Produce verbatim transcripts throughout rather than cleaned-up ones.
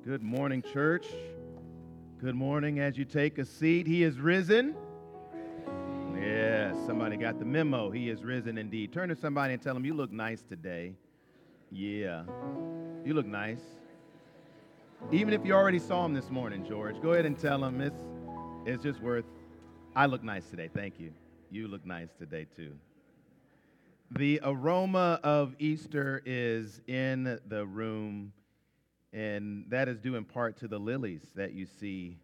Good morning, church. Good morning as you take a seat. He is risen. Yes, somebody got the memo. He is risen indeed. Turn to somebody and tell them, you look nice today. Yeah, you look nice. Even if you already saw him this morning, George, go ahead and tell him it's, it's just worth, I look nice today. Thank you. You look nice today, too. The aroma of Easter is in the room, and that is due in part to the lilies that you see,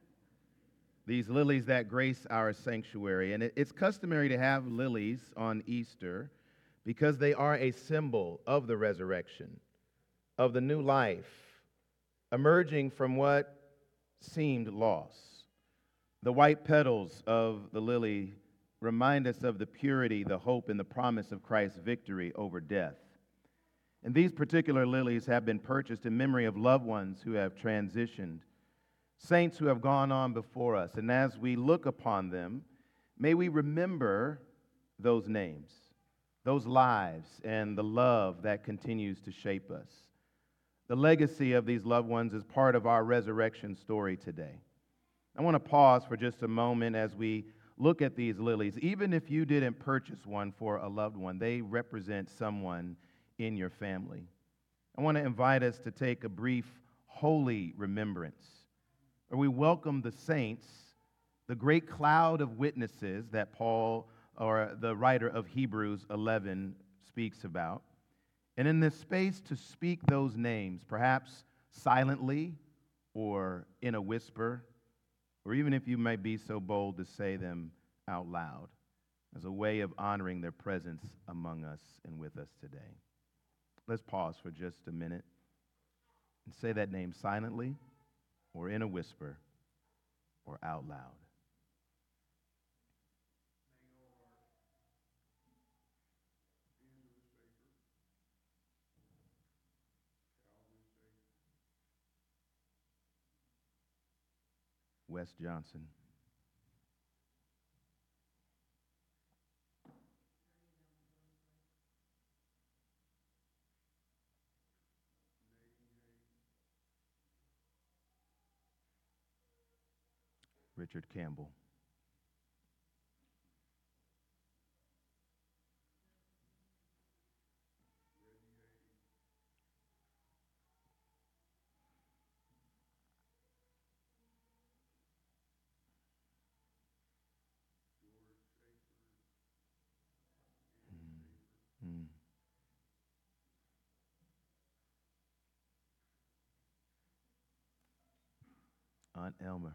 these lilies that grace our sanctuary. And it, it's customary to have lilies on Easter because they are a symbol of the resurrection, of the new life, emerging from what seemed lost. The white petals of the lily remind us of the purity, the hope, and the promise of Christ's victory over death. And these particular lilies have been purchased in memory of loved ones who have transitioned, saints who have gone on before us. And as we look upon them, may we remember those names, those lives, and the love that continues to shape us. The legacy of these loved ones is part of our resurrection story today. I want to pause for just a moment as we look at these lilies. Even if you didn't purchase one for a loved one, they represent someone in your family. I want to invite us to take a brief holy remembrance, where we welcome the saints, the great cloud of witnesses that Paul, or the writer of Hebrews eleven, speaks about. And in this space to speak those names, perhaps silently or in a whisper, or even if you might be so bold to say them out loud, as a way of honoring their presence among us and with us today. Let's pause for just a minute and say that name silently or in a whisper or out loud. Wes Johnson. Richard Campbell. Mm, mm. Aunt Elmer.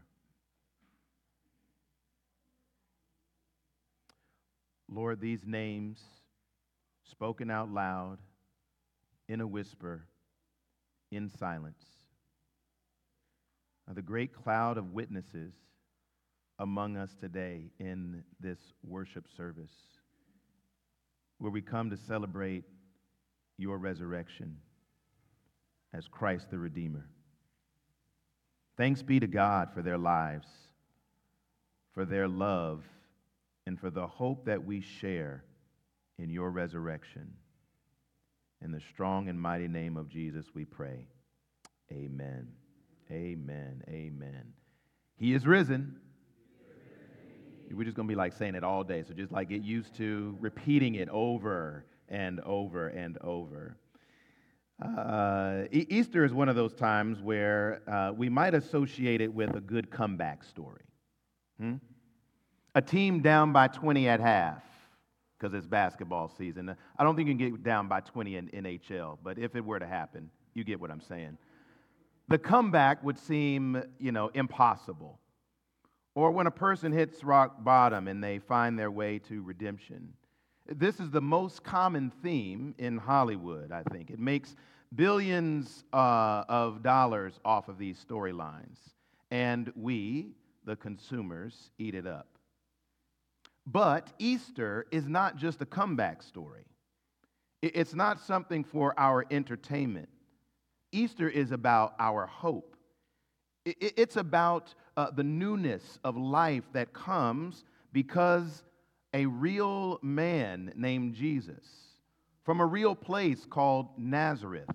Lord, these names spoken out loud, in a whisper, in silence, are the great cloud of witnesses among us today in this worship service, where we come to celebrate your resurrection as Christ the Redeemer. Thanks be to God for their lives, for their love, and for the hope that we share in your resurrection. In the strong and mighty name of Jesus we pray. Amen. Amen. Amen. He is risen. We're just going to be like saying it all day. So just like get used to repeating it over and over and over. Uh, e- Easter is one of those times where uh, we might associate it with a good comeback story. Hmm? A team down by twenty at half, because it's basketball season. I don't think you can get down by twenty in N H L, but if it were to happen, you get what I'm saying. The comeback would seem, you know, impossible. Or when a person hits rock bottom and they find their way to redemption. This is the most common theme in Hollywood, I think. It makes billions uh, of dollars off of these storylines. And we, the consumers, eat it up. But Easter is not just a comeback story. It's not something for our entertainment. Easter is about our hope. It's about uh, the newness of life that comes because a real man named Jesus, from a real place called Nazareth,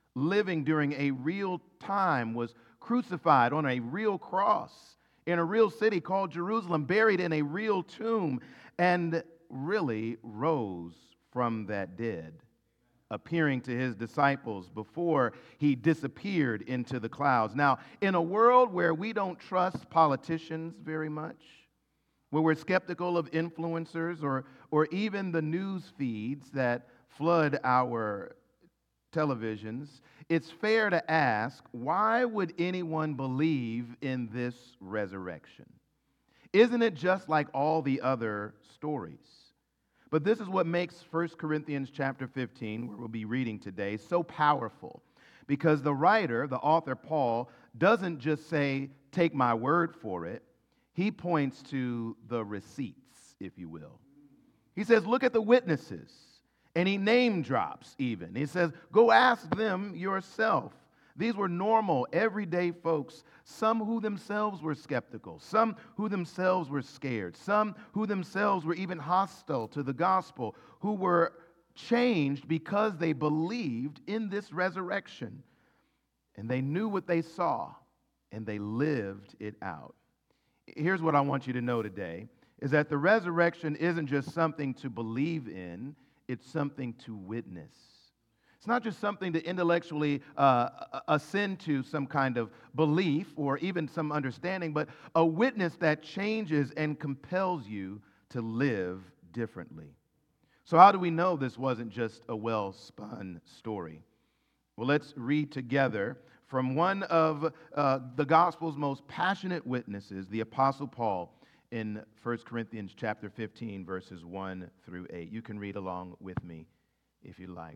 living during a real time, was crucified on a real cross in a real city called Jerusalem, buried in a real tomb, and really rose from that dead, appearing to his disciples before he disappeared into the clouds. Now, in a world where we don't trust politicians very much, where we're skeptical of influencers or, or even the news feeds that flood our televisions, it's fair to ask, why would anyone believe in this resurrection? Isn't it just like all the other stories? But this is what makes First Corinthians chapter fifteen, where we'll be reading today, so powerful. Because the writer, the author Paul, doesn't just say, take my word for it. He points to the receipts, if you will. He says, look at the witnesses. And he name drops even. He says, go ask them yourself. These were normal, everyday folks, some who themselves were skeptical, some who themselves were scared, some who themselves were even hostile to the gospel, who were changed because they believed in this resurrection. And they knew what they saw, and they lived it out. Here's what I want you to know today, is that the resurrection isn't just something to believe in, it's something to witness. It's not just something to intellectually uh, ascend to some kind of belief or even some understanding, but a witness that changes and compels you to live differently. So how do we know this wasn't just a well-spun story? Well, let's read together from one of uh, the gospel's most passionate witnesses, the Apostle Paul, in First Corinthians chapter fifteen, verses one through eight. You can read along with me if you like.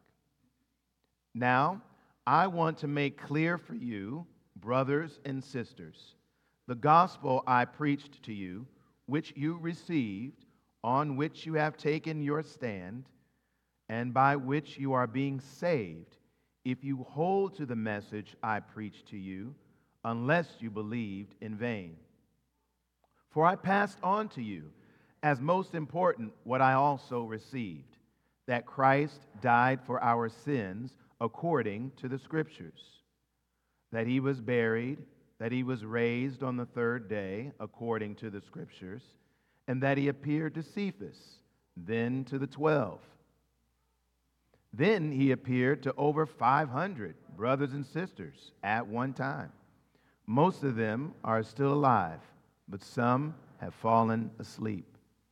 Now, I want to make clear for you, brothers and sisters, the gospel I preached to you, which you received, on which you have taken your stand, and by which you are being saved, if you hold to the message I preached to you, unless you believed in vain. For I passed on to you, as most important, what I also received, that Christ died for our sins according to the Scriptures, that he was buried, that he was raised on the third day according to the Scriptures, and that he appeared to Cephas, then to the twelve. Then he appeared to over five hundred brothers and sisters at one time. Most of them are still alive, but some have fallen asleep.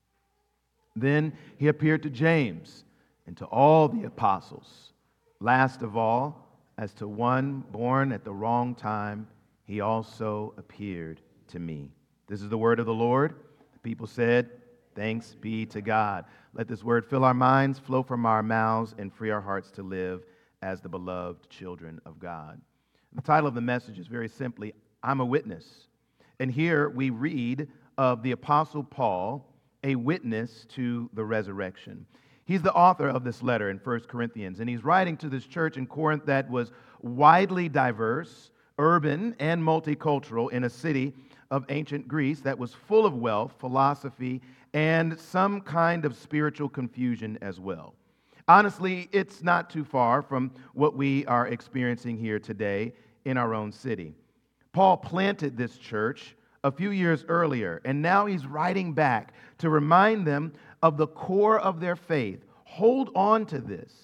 Then he appeared to James and to all the apostles. Last of all, as to one born at the wrong time, he also appeared to me. This is the word of the Lord. The people said, thanks be to God. Let this word fill our minds, flow from our mouths, and free our hearts to live as the beloved children of God. The title of the message is very simply, I'm a Witness. And here we read of the Apostle Paul, a witness to the resurrection. He's the author of this letter in First Corinthians, and he's writing to this church in Corinth that was widely diverse, urban, and multicultural in a city of ancient Greece that was full of wealth, philosophy, and some kind of spiritual confusion as well. Honestly, it's not too far from what we are experiencing here today in our own city. Paul planted this church a few years earlier, and now he's writing back to remind them of the core of their faith. Hold on to this.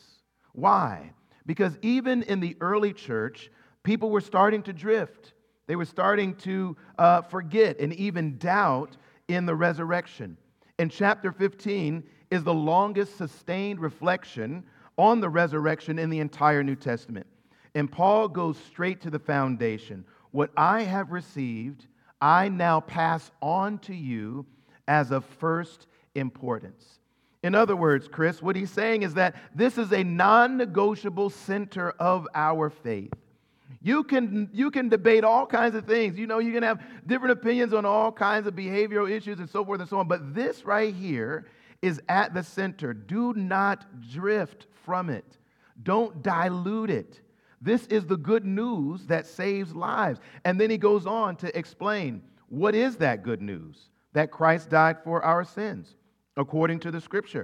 Why? Because even in the early church, people were starting to drift. They were starting to uh, forget and even doubt in the resurrection. And chapter fifteen is the longest sustained reflection on the resurrection in the entire New Testament. And Paul goes straight to the foundation. What I have received, I now pass on to you as of first importance. In other words, Chris, what he's saying is that this is a non-negotiable center of our faith. You can, you can debate all kinds of things. You know, you can have different opinions on all kinds of behavioral issues and so forth and so on. But this right here is at the center. Do not drift from it. Don't dilute it. This is the good news that saves lives. And then he goes on to explain, what is that good news? That Christ died for our sins, according to the Scripture.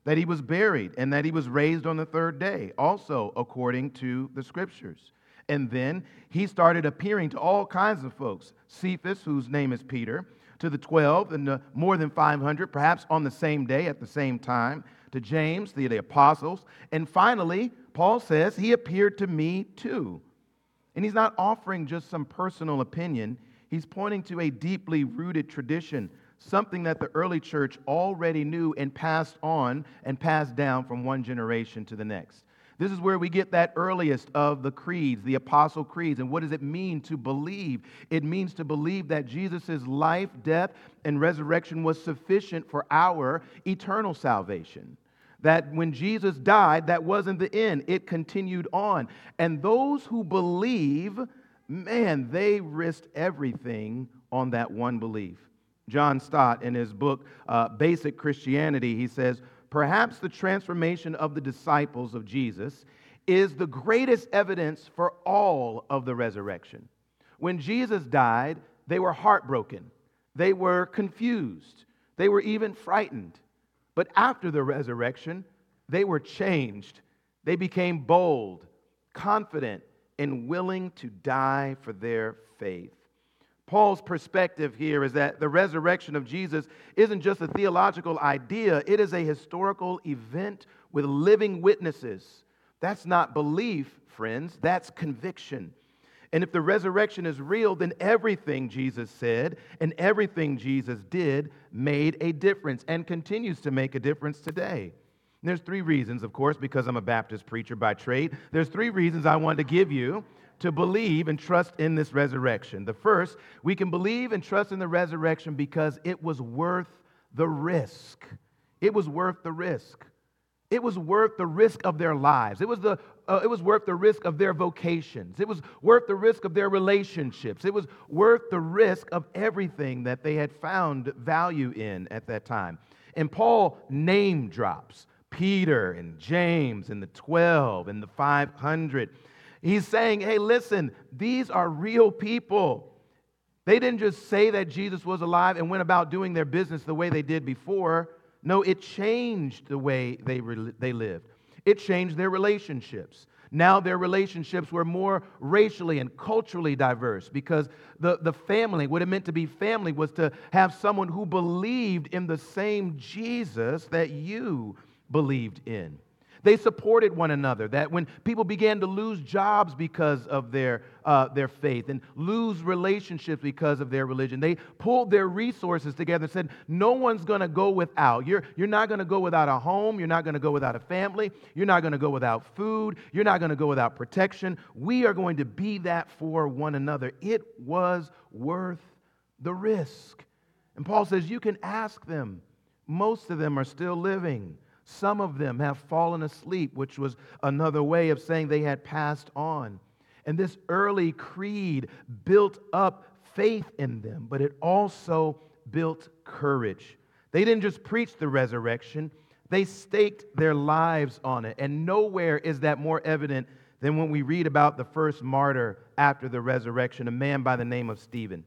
that he was buried, and that he was raised on the third day, also according to the Scriptures. And then he started appearing to all kinds of folks. Cephas, whose name is Peter, to the twelve, and the more than five hundred, perhaps on the same day at the same time, to James, the, the apostles. And finally, Paul says, he appeared to me too. And he's not offering just some personal opinion. He's pointing to a deeply rooted tradition, something that the early church already knew and passed on and passed down from one generation to the next. This is where we get that earliest of the creeds, the apostle creeds. And what does it mean to believe? It means to believe that Jesus' life, death, and resurrection was sufficient for our eternal salvation. That when Jesus died, that wasn't the end. It continued on. And those who believe, man, they risked everything on that one belief. John Stott, in his book, uh, Basic Christianity, he says, perhaps the transformation of the disciples of Jesus is the greatest evidence for all of the resurrection. When Jesus died, they were heartbroken. They were confused. They were even frightened. But after the resurrection, they were changed. They became bold, confident, and willing to die for their faith. Paul's perspective here is that the resurrection of Jesus isn't just a theological idea, it is a historical event with living witnesses. That's not belief, friends, that's conviction. And if the resurrection is real, then everything Jesus said and everything Jesus did made a difference and continues to make a difference today. And there's three reasons, of course, because I'm a Baptist preacher by trade. There's three reasons I wanted to give you to believe and trust in this resurrection. The first, we can believe and trust in the resurrection because it was worth the risk. It was worth the risk. It was worth the risk of their lives. It was the uh, it was worth the risk of their vocations. It was worth the risk of their relationships. It was worth the risk of everything that they had found value in at that time. And Paul name drops Peter and James and the twelve and the five hundred. He's saying, hey, listen, these are real people. They didn't just say that Jesus was alive and went about doing their business the way they did before. No, it changed the way they re- they lived. It changed their relationships. Now their relationships were more racially and culturally diverse because the, the family, what it meant to be family, was to have someone who believed in the same Jesus that you believed in. They supported one another. That when people began to lose jobs because of their uh, their faith and lose relationships because of their religion, they pulled their resources together and said, no one's going to go without. You're, you're not going to go without a home. You're not going to go without a family. You're not going to go without food. You're not going to go without protection. We are going to be that for one another. It was worth the risk. And Paul says, you can ask them. Most of them are still living. Some of them have fallen asleep, which was another way of saying they had passed on. And this early creed built up faith in them, but it also built courage. They didn't just preach the resurrection, they staked their lives on it. And nowhere is that more evident than when we read about the first martyr after the resurrection, a man by the name of Stephen.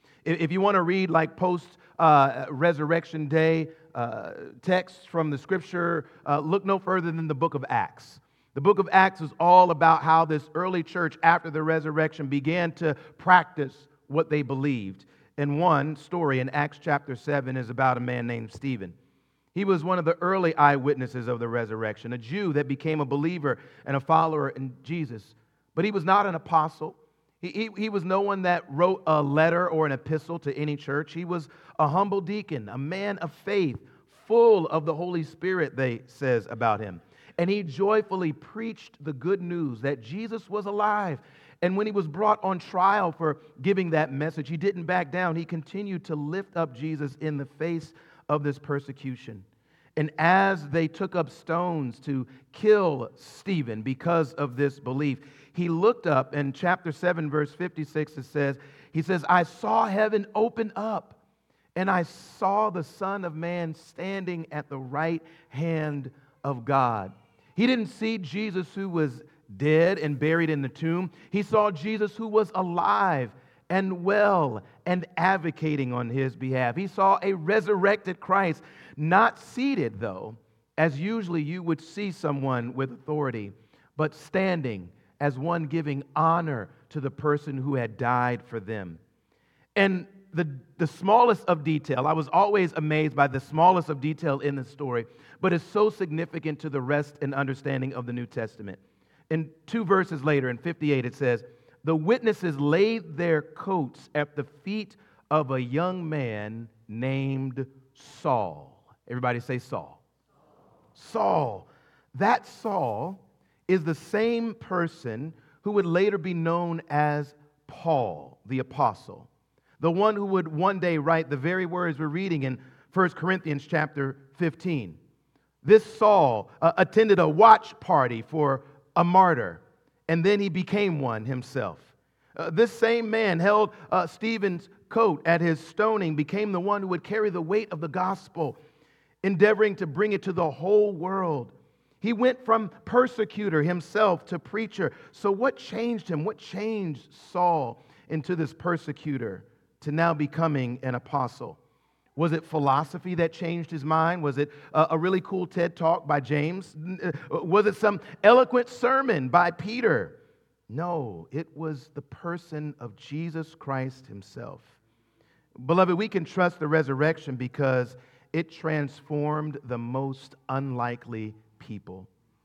If you want to read like post-resurrection uh, day uh, texts from the Scripture, uh, look no further than the book of Acts. The book of Acts is all about how this early church after the resurrection began to practice what they believed. And one story in Acts chapter seven is about a man named Stephen. He was one of the early eyewitnesses of the resurrection, a Jew that became a believer and a follower in Jesus. But he was not an apostle. He, he, he was no one that wrote a letter or an epistle to any church. He was a humble deacon, a man of faith, full of the Holy Spirit, they says about him. And he joyfully preached the good news that Jesus was alive. And when he was brought on trial for giving that message, he didn't back down. He continued to lift up Jesus in the face of this persecution. And as they took up stones to kill Stephen because of this belief, he looked up in chapter seven, verse fifty-six, it says, he says, I saw heaven open up, and I saw the Son of Man standing at the right hand of God. He didn't see Jesus who was dead and buried in the tomb. He saw Jesus who was alive and well and advocating on his behalf. He saw a resurrected Christ, not seated, though, as usually you would see someone with authority, but standing as one giving honor to the person who had died for them. And the, the smallest of detail, I was always amazed by the smallest of detail in the story, but it's so significant to the rest and understanding of the New Testament. In two verses later, in fifty-eight, it says, the witnesses laid their coats at the feet of a young man named Saul. Everybody say Saul. Saul. That Saul is the same person who would later be known as Paul, the apostle, the one who would one day write the very words we're reading in First Corinthians chapter fifteen. This Saul uh, attended a watch party for a martyr, and then he became one himself. Uh, this same man held uh, Stephen's coat at his stoning, became the one who would carry the weight of the gospel, endeavoring to bring it to the whole world. He went from persecutor himself to preacher. So what changed him? What changed Saul into this persecutor to now becoming an apostle? Was it philosophy that changed his mind? Was it a, a really cool TED Talk by James? Was it some eloquent sermon by Peter? No, it was the person of Jesus Christ himself. Beloved, we can trust the resurrection because it transformed the most unlikely people.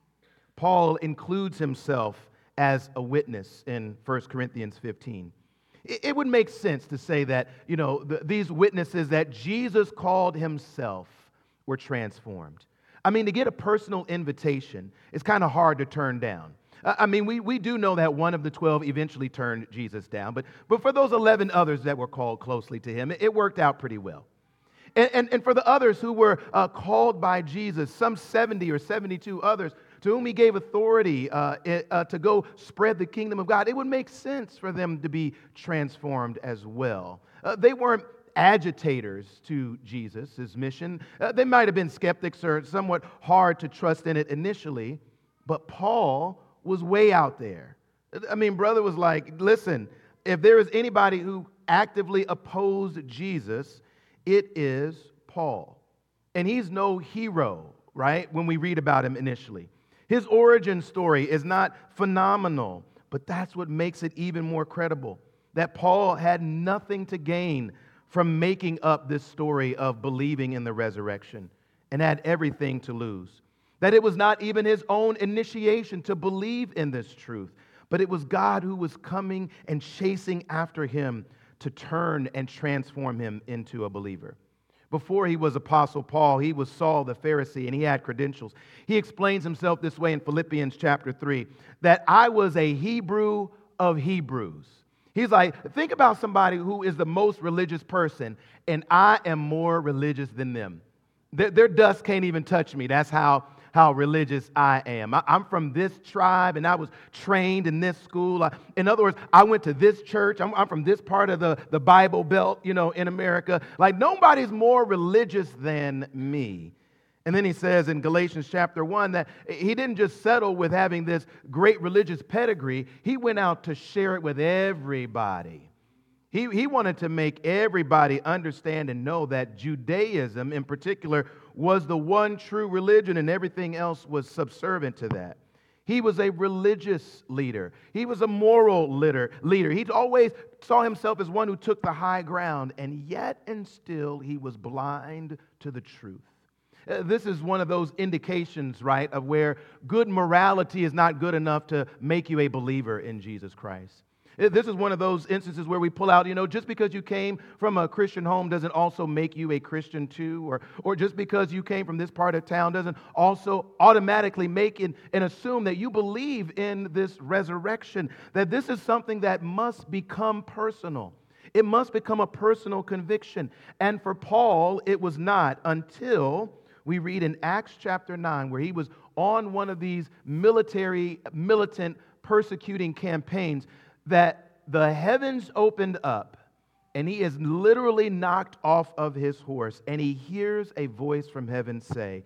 Paul includes himself as a witness in First Corinthians fifteen. It would make sense to say that, you know, the, these witnesses that Jesus called himself were transformed. I mean, to get a personal invitation, it's kind of hard to turn down. I mean, we, we do know that one of the twelve eventually turned Jesus down, but, but for those eleven others that were called closely to him, it, it worked out pretty well. And, and, and for the others who were uh, called by Jesus, some seventy or seventy-two others, to whom he gave authority uh, uh, to go spread the kingdom of God, it would make sense for them to be transformed as well. Uh, they weren't agitators to Jesus, his mission. Uh, they might have been skeptics or somewhat hard to trust in it initially, but Paul was way out there. I mean, brother was like, listen, if there is anybody who actively opposed Jesus, it is Paul. And he's no hero, right, when we read about him initially. His origin story is not phenomenal, but that's what makes it even more credible, that Paul had nothing to gain from making up this story of believing in the resurrection and had everything to lose. That it was not even his own initiation to believe in this truth, but it was God who was coming and chasing after him to turn and transform him into a believer. Before he was Apostle Paul, he was Saul the Pharisee, and he had credentials. He explains himself this way in Philippians chapter three, that I was a Hebrew of Hebrews. He's like, think about somebody who is the most religious person, and I am more religious than them. Their, their dust can't even touch me. That's how how religious I am. I, I'm from this tribe, and I was trained in this school. I, in other words, I went to this church. I'm, I'm from this part of the, the Bible Belt, you know, in America. Like, nobody's more religious than me. And then he says in Galatians chapter one that he didn't just settle with having this great religious pedigree. He went out to share it with everybody. He, he wanted to make everybody understand and know that Judaism in particular was the one true religion and everything else was subservient to that. He was a religious leader. He was a moral leader. leader. He always saw himself as one who took the high ground, and yet and still he was blind to the truth. Uh, this is one of those indications, right, of where good morality is not good enough to make you a believer in Jesus Christ. This is one of those instances where we pull out, you know, just because you came from a Christian home doesn't also make you a Christian too, or or just because you came from this part of town doesn't also automatically make it and assume that you believe in this resurrection, that this is something that must become personal. It must become a personal conviction. And for Paul, it was not until we read in Acts chapter nine, where he was on one of these military, militant, persecuting campaigns, that the heavens opened up and he is literally knocked off of his horse and he hears a voice from heaven say,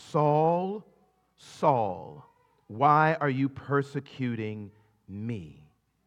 Saul, Saul, why are you persecuting me?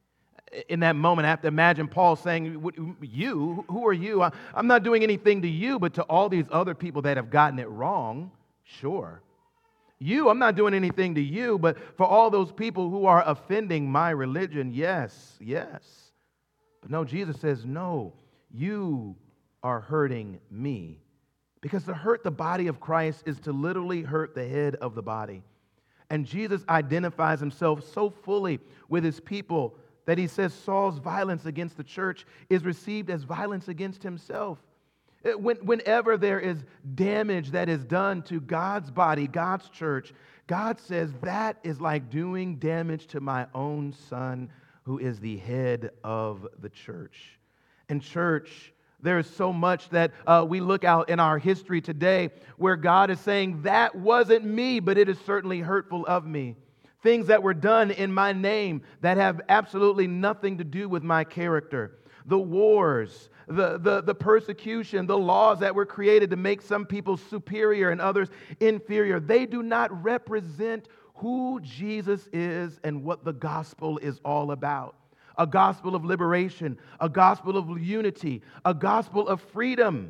In that moment, I have to imagine Paul saying, you, who are you? I'm not doing anything to you, but to all these other people that have gotten it wrong, sure. You, I'm not doing anything to you, but for all those people who are offending my religion, yes, yes. But no, Jesus says, no, you are hurting me. Because to hurt the body of Christ is to literally hurt the head of the body. And Jesus identifies himself so fully with his people that he says Saul's violence against the church is received as violence against himself. When, whenever there is damage that is done to God's body, God's church, God says that is like doing damage to my own son, who is the head of the church. And church, there is so much that uh, we look out in our history today where God is saying, that wasn't me, but it is certainly hurtful of me. Things that were done in my name that have absolutely nothing to do with my character. The wars, the, the, the persecution, the laws that were created to make some people superior and others inferior. They do not represent who Jesus is and what the gospel is all about. A gospel of liberation, a gospel of unity, a gospel of freedom.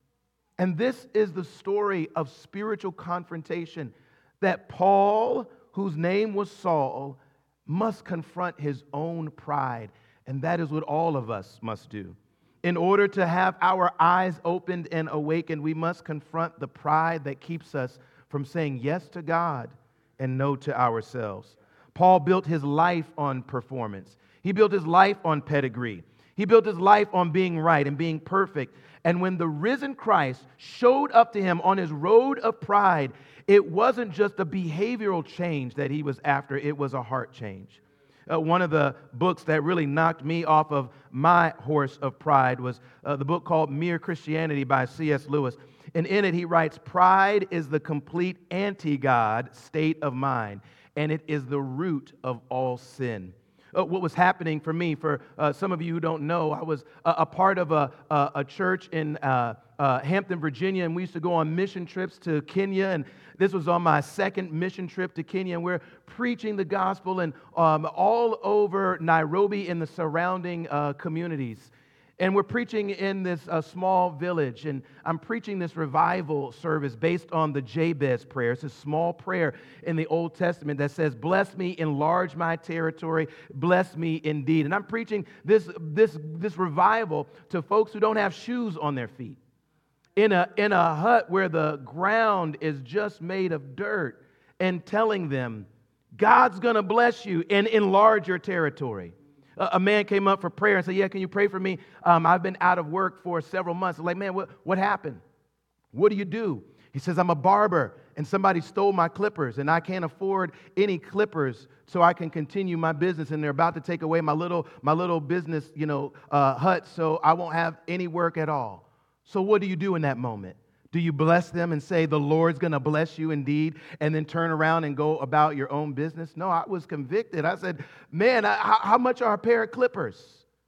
And this is the story of spiritual confrontation that Paul, whose name was Saul, must confront his own pride. And that is what all of us must do. In order to have our eyes opened and awakened, we must confront the pride that keeps us from saying yes to God and no to ourselves. Paul built his life on performance. He built his life on pedigree. He built his life on being right and being perfect. And when the risen Christ showed up to him on his road of pride, it wasn't just a behavioral change that he was after, it was a heart change. Uh, one of the books that really knocked me off of my horse of pride was uh, the book called Mere Christianity by C S Lewis. And in it he writes, pride is the complete anti-God state of mind, and it is the root of all sin. Uh, what was happening for me, for uh, some of you who don't know, I was a, a part of a, a, a church in uh, uh, Hampton, Virginia, and we used to go on mission trips to Kenya, and this was on my second mission trip to Kenya, and we're preaching the gospel and um, all over Nairobi and the surrounding uh, communities. And we're preaching in this uh, small village, and I'm preaching this revival service based on the Jabez prayer. It's a small prayer in the Old Testament that says, bless me, enlarge my territory, bless me indeed. And I'm preaching this, this, this revival to folks who don't have shoes on their feet, in a, in a hut where the ground is just made of dirt, and telling them, God's going to bless you and enlarge your territory. A man came up for prayer and said, yeah, can you pray for me? Um, I've been out of work for several months. I'm like, man, what, what happened? What do you do? He says, I'm a barber, and somebody stole my clippers, and I can't afford any clippers so I can continue my business, and they're about to take away my little, my little business, you know, uh, hut, so I won't have any work at all. So what do you do in that moment? Do you bless them and say, the Lord's going to bless you indeed, and then turn around and go about your own business? No, I was convicted. I said, man, I, how, how much are a pair of clippers?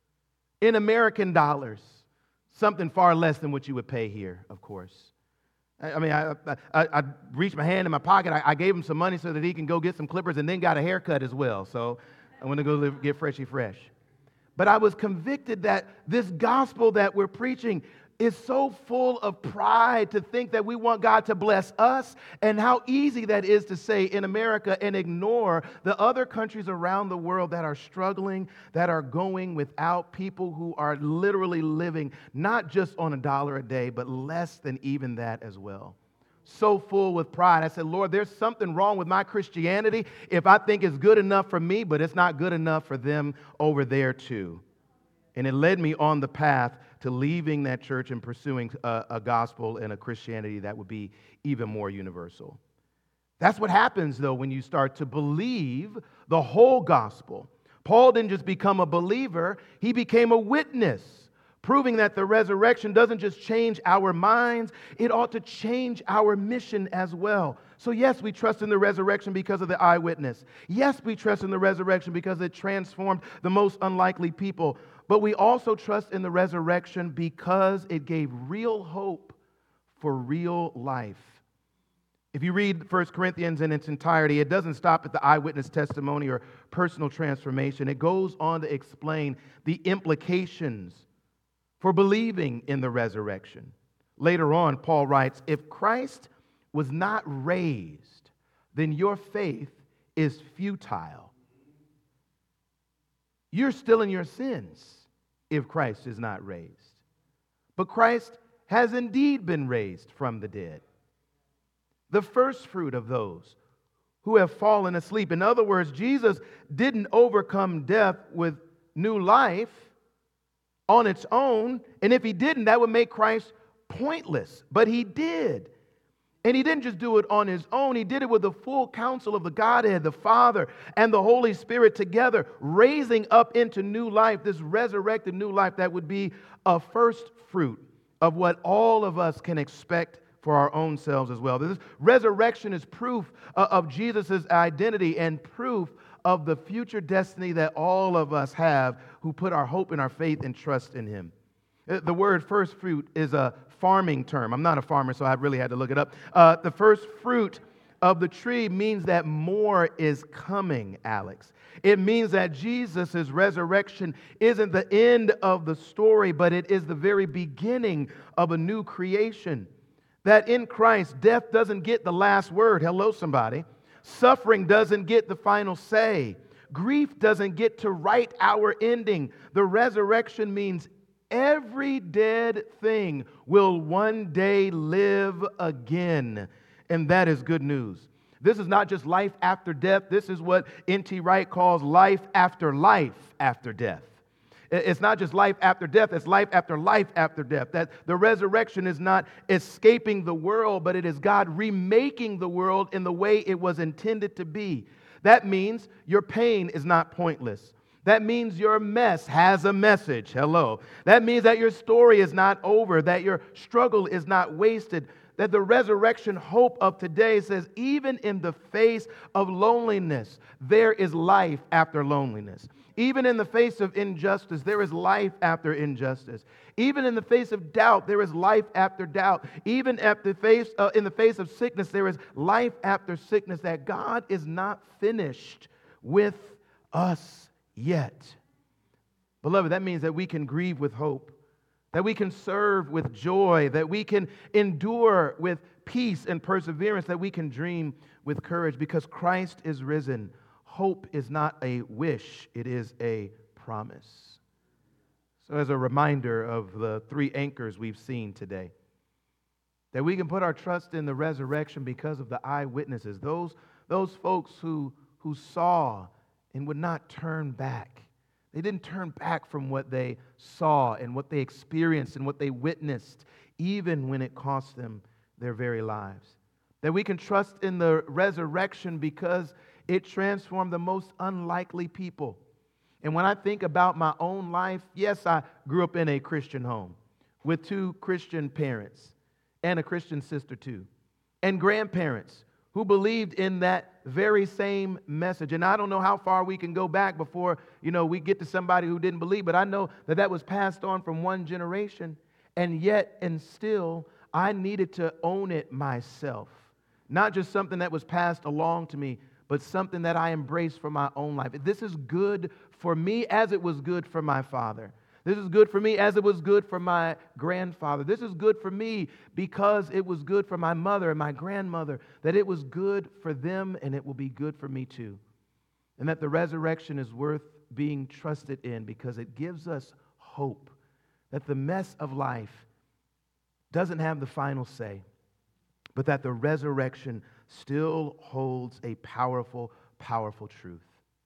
In American dollars, something far less than what you would pay here, of course. I, I mean, I, I, I reached my hand in my pocket. I, I gave him some money so that he can go get some clippers and then got a haircut as well. So I want to go live, get freshy fresh. But I was convicted that this gospel that we're preaching is so full of pride to think that we want God to bless us, and how easy that is to say in America and ignore the other countries around the world that are struggling, that are going without, people who are literally living not just on a dollar a day, but less than even that as well. So full with pride. I said, Lord, there's something wrong with my Christianity if I think it's good enough for me, but it's not good enough for them over there too. And it led me on the path to leaving that church and pursuing a, a gospel and a Christianity that would be even more universal. That's what happens, though, when you start to believe the whole gospel. Paul didn't just become a believer, he became a witness, proving that the resurrection doesn't just change our minds, it ought to change our mission as well. So yes, we trust in the resurrection because of the eyewitness. Yes, we trust in the resurrection because it transformed the most unlikely people. But we also trust in the resurrection because it gave real hope for real life. If you read First Corinthians in its entirety, it doesn't stop at the eyewitness testimony or personal transformation. It goes on to explain the implications for believing in the resurrection. Later on, Paul writes, if Christ was not raised, then your faith is futile. You're still in your sins if Christ is not raised. But Christ has indeed been raised from the dead, the first fruit of those who have fallen asleep. In other words, Jesus didn't overcome death with new life on its own. And if he didn't, that would make Christ pointless. But he did. And he didn't just do it on his own. He did it with the full counsel of the Godhead, the Father, and the Holy Spirit together, raising up into new life, this resurrected new life that would be a first fruit of what all of us can expect for our own selves as well. This resurrection is proof of Jesus' identity and proof of the future destiny that all of us have who put our hope and our faith and trust in him. The word first fruit is a farming term. I'm not a farmer, so I really had to look it up. Uh, the first fruit of the tree means that more is coming, Alex. It means that Jesus' resurrection isn't the end of the story, but it is the very beginning of a new creation. That in Christ, death doesn't get the last word. Hello, somebody. Suffering doesn't get the final say. Grief doesn't get to write our ending. The resurrection means every dead thing will one day live again. And that is good news. This is not just life after death. This is what N T Wright calls life after life after death. It's not just life after death, it's life after life after death. That the resurrection is not escaping the world, but it is God remaking the world in the way it was intended to be. That means your pain is not pointless. That means your mess has a message. Hello. That means that your story is not over, that your struggle is not wasted. That the resurrection hope of today says, even in the face of loneliness, there is life after loneliness. Even in the face of injustice, there is life after injustice. Even in the face of doubt, there is life after doubt. Even at the face, uh, in the face of sickness, there is life after sickness. That God is not finished with us yet. Beloved, that means that we can grieve with hope, that we can serve with joy, that we can endure with peace and perseverance, that we can dream with courage, because Christ is risen. Hope is not a wish, it is a promise. So as a reminder of the three anchors we've seen today, that we can put our trust in the resurrection because of the eyewitnesses, those, those folks who, who saw and would not turn back. They didn't turn back from what they saw and what they experienced and what they witnessed, even when it cost them their very lives. That we can trust in the resurrection because it transformed the most unlikely people. And when I think about my own life, yes, I grew up in a Christian home with two Christian parents and a Christian sister too, and grandparents who believed in that very same message. And I don't know how far we can go back before, you know, we get to somebody who didn't believe, but I know that that was passed on from one generation, and yet and still I needed to own it myself. Not just something that was passed along to me, but something that I embraced for my own life. This is good for me as it was good for my father. This is good for me as it was good for my grandfather. This is good for me because it was good for my mother and my grandmother, that it was good for them and it will be good for me too. And that the resurrection is worth being trusted in because it gives us hope that the mess of life doesn't have the final say, but that the resurrection still holds a powerful, powerful truth.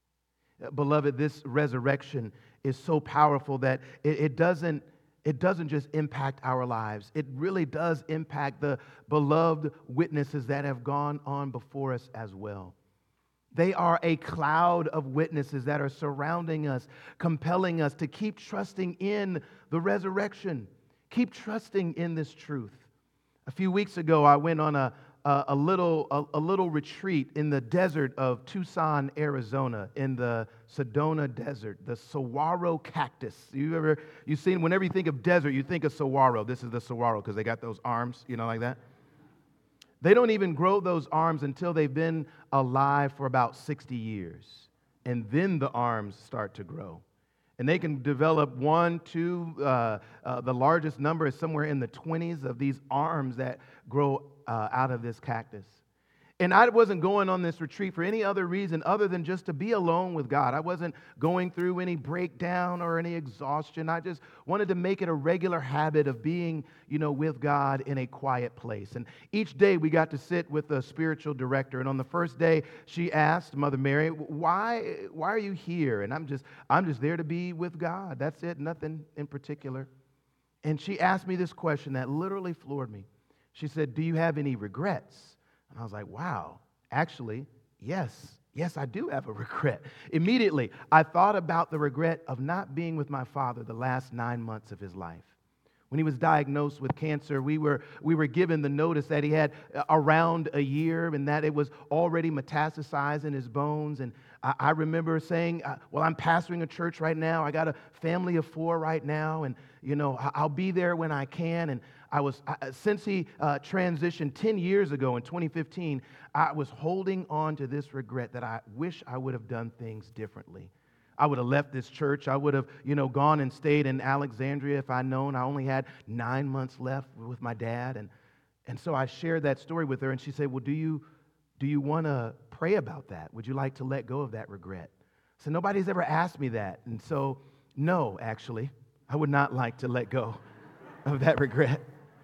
Beloved, this resurrection is so powerful that it, it doesn't it doesn't just impact our lives. It really does impact the beloved witnesses that have gone on before us as well. They are a cloud of witnesses that are surrounding us, compelling us to keep trusting in the resurrection. Keep trusting in this truth. A few weeks ago, I went on a a, a little a, a little retreat in the desert of Tucson, Arizona, in the Sedona Desert, the saguaro cactus. You ever you seen? Whenever you think of desert, you think of saguaro. This is the saguaro because they got those arms, you know, like that. They don't even grow those arms until they've been alive for about sixty years, and then the arms start to grow. And they can develop one, two, uh, uh, the largest number is somewhere in the twenties of these arms that grow uh, out of this cactus. And I wasn't going on this retreat for any other reason other than just to be alone with God. I wasn't going through any breakdown or any exhaustion. I just wanted to make it a regular habit of being, you know, with God in a quiet place. And each day we got to sit with a spiritual director. And on the first day, she asked Mother Mary, why, why are you here? And I'm just, I'm just there to be with God. That's it, nothing in particular. And she asked me this question that literally floored me. She said, do you have any regrets? And I was like, wow, actually, yes, yes, I do have a regret. Immediately, I thought about the regret of not being with my father the last nine months of his life. When he was diagnosed with cancer, we were, we were given the notice that he had around a year and that it was already metastasized in his bones. And I, I remember saying, well, I'm pastoring a church right now. I got a family of four right now, and, you know, I'll be there when I can. And I was, I, since he uh, transitioned ten years ago in twenty fifteen, I was holding on to this regret that I wish I would have done things differently. I would have left this church. I would have, you know, gone and stayed in Alexandria if I'd known I only had nine months left with my dad. And, and so I shared that story with her, and she said, well, do you, do you want to pray about that? Would you like to let go of that regret? So nobody's ever asked me that. And so, no, actually, I would not like to let go of that regret.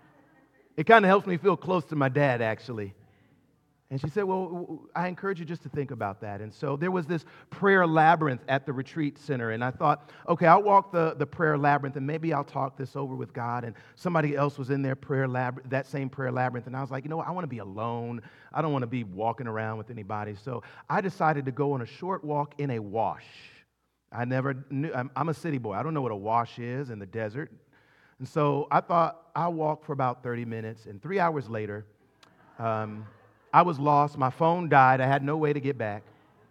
It kind of helps me feel close to my dad, actually. And she said, well, I encourage you just to think about that. And so there was this prayer labyrinth at the retreat center. And I thought, okay, I'll walk the, the prayer labyrinth and maybe I'll talk this over with God. And somebody else was in their prayer lab, that same prayer labyrinth. And I was like, you know what? I want to be alone. I don't want to be walking around with anybody. So I decided to go on a short walk in a wash. I never knew, I'm, I'm a city boy. I don't know what a wash is in the desert. And so I thought I'll walk for about thirty minutes. And three hours later, um, I was lost. My phone died. I had no way to get back.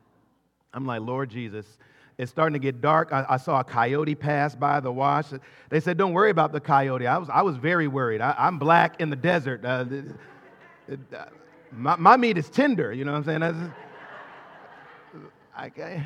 I'm like, Lord Jesus, it's starting to get dark. I, I saw a coyote pass by the wash. They said, don't worry about the coyote. I was, I was very worried. I, I'm black in the desert. Uh, it, it, uh, my, my meat is tender. You know what I'm saying? That's, I can't.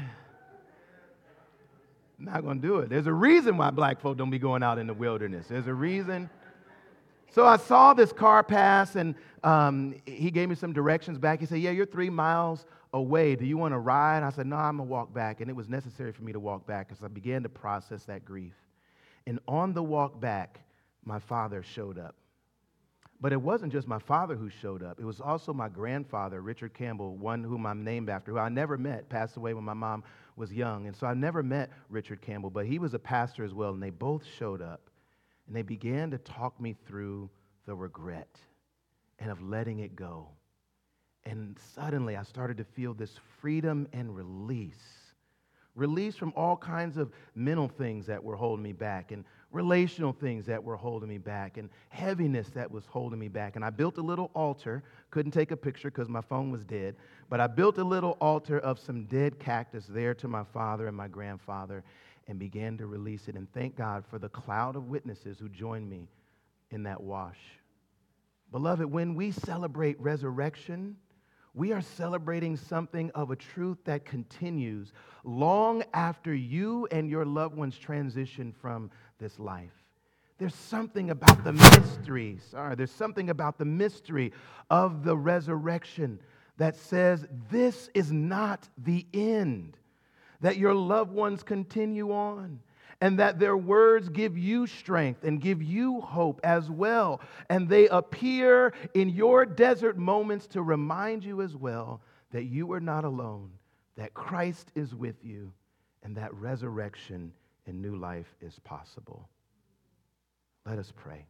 I'm not going to do it. There's a reason why black folk don't be going out in the wilderness. There's a reason. So I saw this car pass, and um, he gave me some directions back. He said, yeah, you're three miles away. Do you want to ride? I said, no, I'm going to walk back. And it was necessary for me to walk back as I began to process that grief. And on the walk back, my father showed up. But it wasn't just my father who showed up. It was also my grandfather, Richard Campbell, one whom I'm named after, who I never met, passed away when my mom was young. And so I never met Richard Campbell, but he was a pastor as well, and they both showed up. And they began to talk me through the regret and of letting it go. And suddenly I started to feel this freedom and release. Release from all kinds of mental things that were holding me back, and relational things that were holding me back, and heaviness that was holding me back. And I built a little altar. Couldn't take a picture because my phone was dead. But I built a little altar of some dead cactus there to my father and my grandfather, and began to release it. And thank God for the cloud of witnesses who joined me in that wash. Beloved, when we celebrate resurrection, we are celebrating something of a truth that continues long after you and your loved ones transition from this life. There's something about the mystery, sorry, there's something about the mystery of the resurrection that says this is not the end. That your loved ones continue on, and that their words give you strength and give you hope as well. And they appear in your desert moments to remind you as well that you are not alone, that Christ is with you, and that resurrection and new life is possible. Let us pray.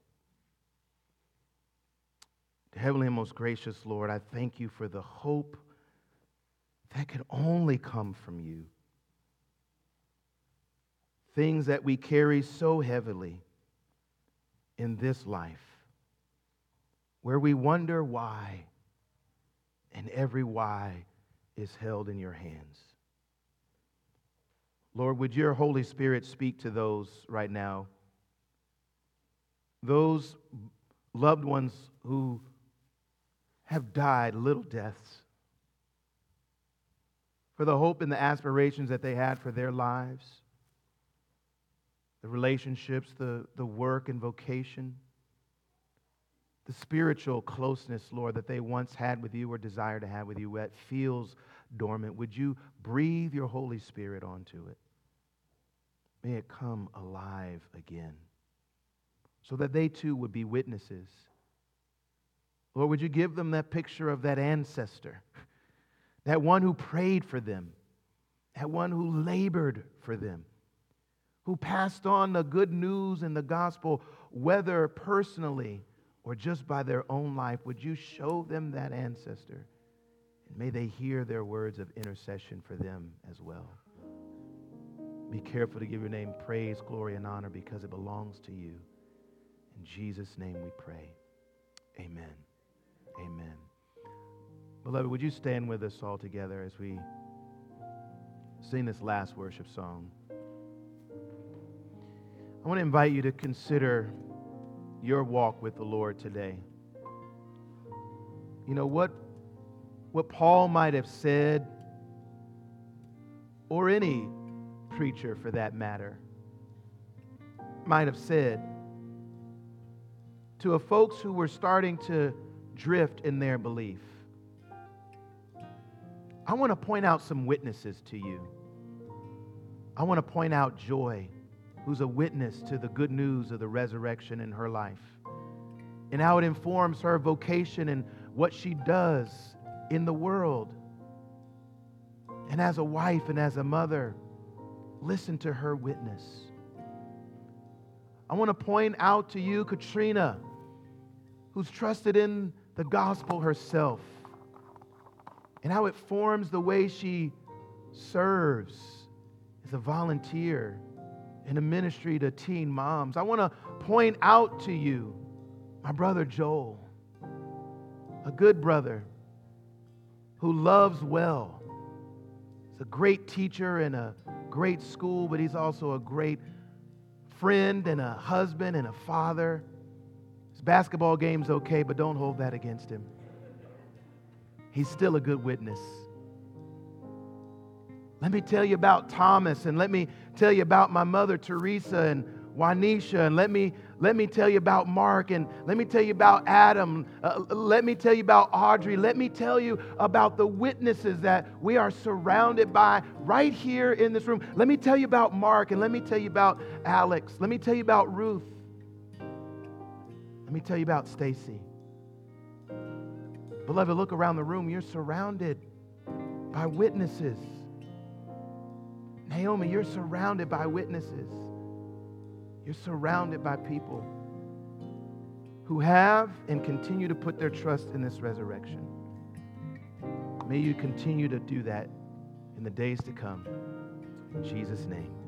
Heavenly and most gracious Lord, I thank you for the hope that can only come from you. Things that we carry so heavily in this life, where we wonder why, and every why is held in your hands. Lord, would your Holy Spirit speak to those right now, those loved ones who have died little deaths, for the hope and the aspirations that they had for their lives, the relationships, the, the work and vocation. the spiritual closeness, Lord, that they once had with you or desire to have with you that feels dormant. Would you breathe your Holy Spirit onto it? May it come alive again so that they too would be witnesses. Lord, would you give them that picture of that ancestor, that one who prayed for them, that one who labored for them, who passed on the good news and the gospel, whether personally or just by their own life. Would you show them that ancestor? And may they hear their words of intercession for them as well. Be careful to give your name praise, glory, and honor because it belongs to you. In Jesus' name we pray. Amen. Amen. Beloved, would you stand with us all together as we sing this last worship song? I want to invite you to consider your walk with the Lord today. You know, what, what Paul might have said, or any preacher for that matter, might have said to a folks who were starting to drift in their belief. I want to point out some witnesses to you. I want to point out Joy, who's a witness to the good news of the resurrection in her life, and how it informs her vocation and what she does in the world. And as a wife and as a mother, listen to her witness. I want to point out to you Katrina, who's trusted in the gospel herself, and how it forms the way she serves as a volunteer in a ministry to teen moms. I want to point out to you my brother Joel, a good brother who loves well. He's a great teacher in a great school, but he's also a great friend and a husband and a father. His basketball game's okay, but don't hold that against him. He's still a good witness. Let me tell you about Thomas, and let me tell you about my mother Teresa and Juanisha, and let me let me tell you about Mark, and let me tell you about Adam. Uh, let me tell you about Audrey. Let me tell you about the witnesses that we are surrounded by right here in this room. Let me tell you about Mark, and let me tell you about Alex. Let me tell you about Ruth. Let me tell you about Stacy. Beloved, look around the room. You're surrounded by witnesses. Naomi, you're surrounded by witnesses. You're surrounded by people who have and continue to put their trust in this resurrection. May you continue to do that in the days to come. In Jesus' name.